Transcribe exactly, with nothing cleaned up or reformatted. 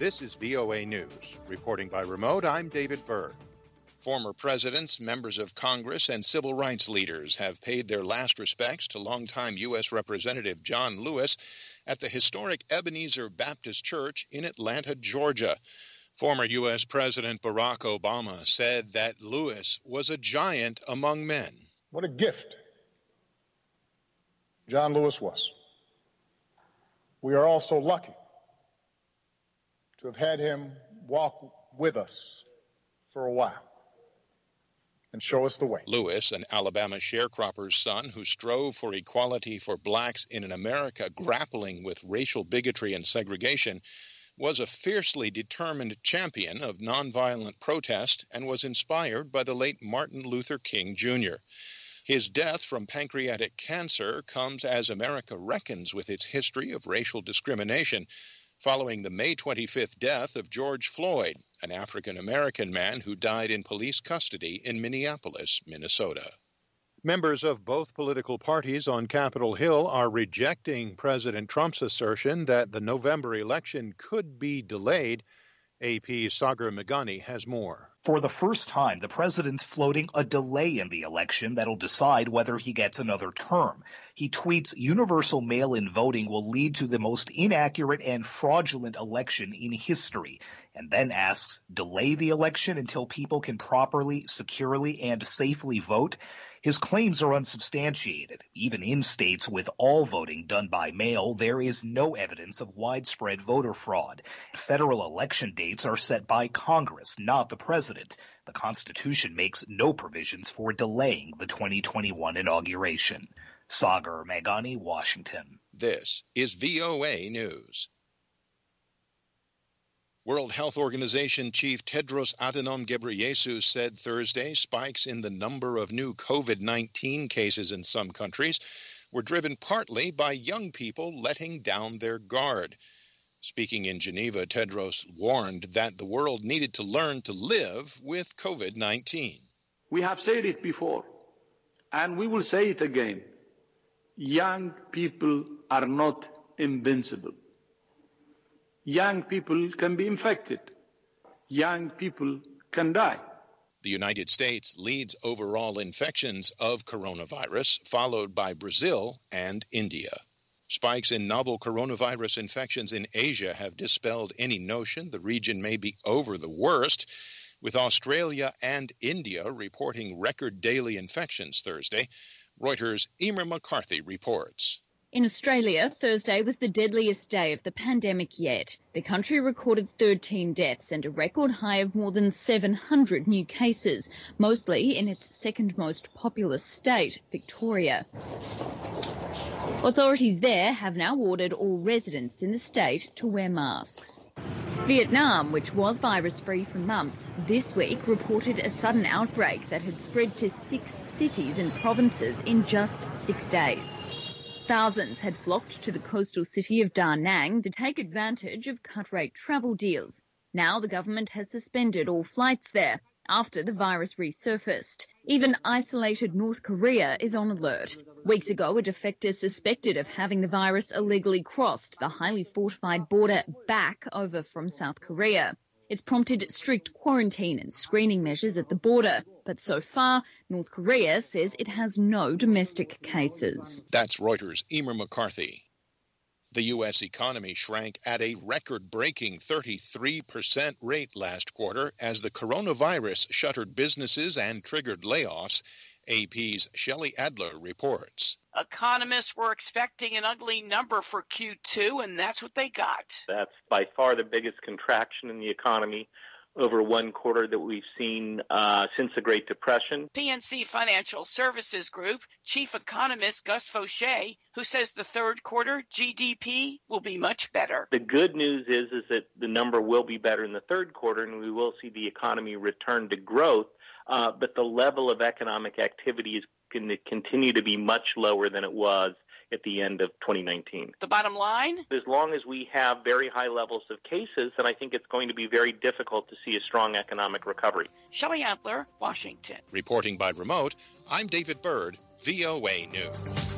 This is V O A News. Reporting by remote, I'm David Byrd. Former presidents, members of Congress, and civil rights leaders have paid their last respects to longtime U S Representative John Lewis at the historic Ebenezer Baptist Church in Atlanta, Georgia. Former U S President Barack Obama said that Lewis was a giant among men. What a gift John Lewis was. We are all so lucky to have had him walk with us for a while and show us the way. Lewis, an Alabama sharecropper's son who strove for equality for blacks in an America grappling with racial bigotry and segregation, was a fiercely determined champion of nonviolent protest and was inspired by the late Martin Luther King, Junior His death from pancreatic cancer comes as America reckons with its history of racial discrimination, following the May twenty-fifth death of George Floyd, an African-American man who died in police custody in Minneapolis, Minnesota. Members of both political parties on Capitol Hill are rejecting President Trump's assertion that the November election could be delayed. A P's Sagar Meghani has more. For the first time, the president's floating a delay in the election that'll decide whether he gets another term. He tweets, universal mail-in voting will lead to the most inaccurate and fraudulent election in history, and then asks, delay the election until people can properly, securely, and safely vote? His claims are unsubstantiated. Even in states with all voting done by mail, there is no evidence of widespread voter fraud. Federal election dates are set by Congress, not the president. The Constitution makes no provisions for delaying the twenty twenty-one inauguration. Sagar Meghani, Washington. This is V O A News. World Health Organization Chief Tedros Adhanom Ghebreyesus said Thursday spikes in the number of new COVID nineteen cases in some countries were driven partly by young people letting down their guard. Speaking in Geneva, Tedros warned that the world needed to learn to live with COVID nineteen. We have said it before, and we will say it again. Young people are not invincible. Young people can be infected. Young people can die. The United States leads overall infections of coronavirus, followed by Brazil and India. Spikes in novel coronavirus infections in Asia have dispelled any notion the region may be over the worst, with Australia and India reporting record daily infections Thursday. Reuters' Emer McCarthy reports. In Australia, Thursday was the deadliest day of the pandemic yet. The country recorded thirteen deaths and a record high of more than seven hundred new cases, mostly in its second most populous state, Victoria. Authorities there have now ordered all residents in the state to wear masks. Vietnam, which was virus-free for months, this week reported a sudden outbreak that had spread to six cities and provinces in just six days. Thousands had flocked to the coastal city of Da Nang to take advantage of cut-rate travel deals. Now the government has suspended all flights there after the virus resurfaced. Even isolated North Korea is on alert. Weeks ago, a defector suspected of having the virus illegally crossed the highly fortified border back over from South Korea. It's prompted strict quarantine and screening measures at the border. But so far, North Korea says it has no domestic cases. That's Reuters' Emer McCarthy. The U S economy shrank at a record-breaking thirty-three percent rate last quarter as the coronavirus shuttered businesses and triggered layoffs. A P's Shelley Adler reports. Economists were expecting an ugly number for Q two, and that's what they got. That's by far the biggest contraction in the economy over one quarter that we've seen uh, since the Great Depression. P N C Financial Services Group chief economist Gus Fauché, who says the third quarter G D P will be much better. The good news is, is that the number will be better in the third quarter, and we will see the economy return to growth. Uh, but the level of economic activity is going to continue to be much lower than it was at the end of twenty nineteen. The bottom line? As long as we have very high levels of cases, then I think it's going to be very difficult to see a strong economic recovery. Shelley Adler, Washington. Reporting by remote, I'm David Byrd, V O A News.